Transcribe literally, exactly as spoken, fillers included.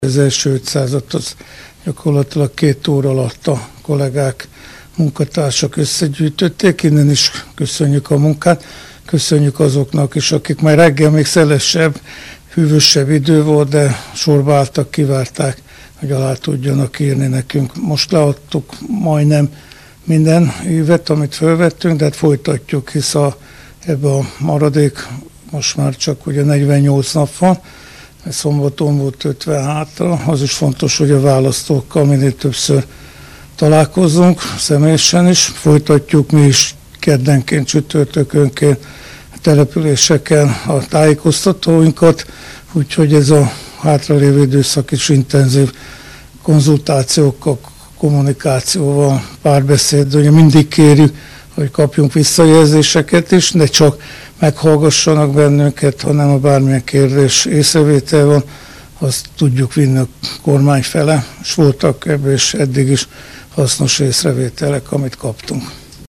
Az első ötszázat az gyakorlatilag két óra alatt a kollégák, munkatársak összegyűjtötték. Innen is köszönjük a munkát, köszönjük azoknak is, akik már reggel még szelesebb, hűvösebb idő volt, de sorba álltak, kivárták, hogy alá tudjanak írni nekünk. Most leadtuk majdnem minden évet, amit felvettünk, de hát folytatjuk, hisz a, ebbe a maradék most már csak ugye negyvennyolc nap van, szombaton volt ötven hátra. Az is fontos, hogy a választókkal minél többször találkozzunk, személyesen is. Folytatjuk mi is keddenként, csütörtökönként a településeken a tájékoztatóinkat, úgyhogy ez a hátralévő időszak is intenzív konzultációkkal, kommunikációval, párbeszéd, ugye mindig kérjük, hogy kapjunk visszajelzéseket is, ne csak meghallgassanak bennünket, hanem a bármilyen kérdés észrevétel van, azt tudjuk vinni a kormány fele, és voltak ebből is eddig is hasznos észrevételek, amit kaptunk.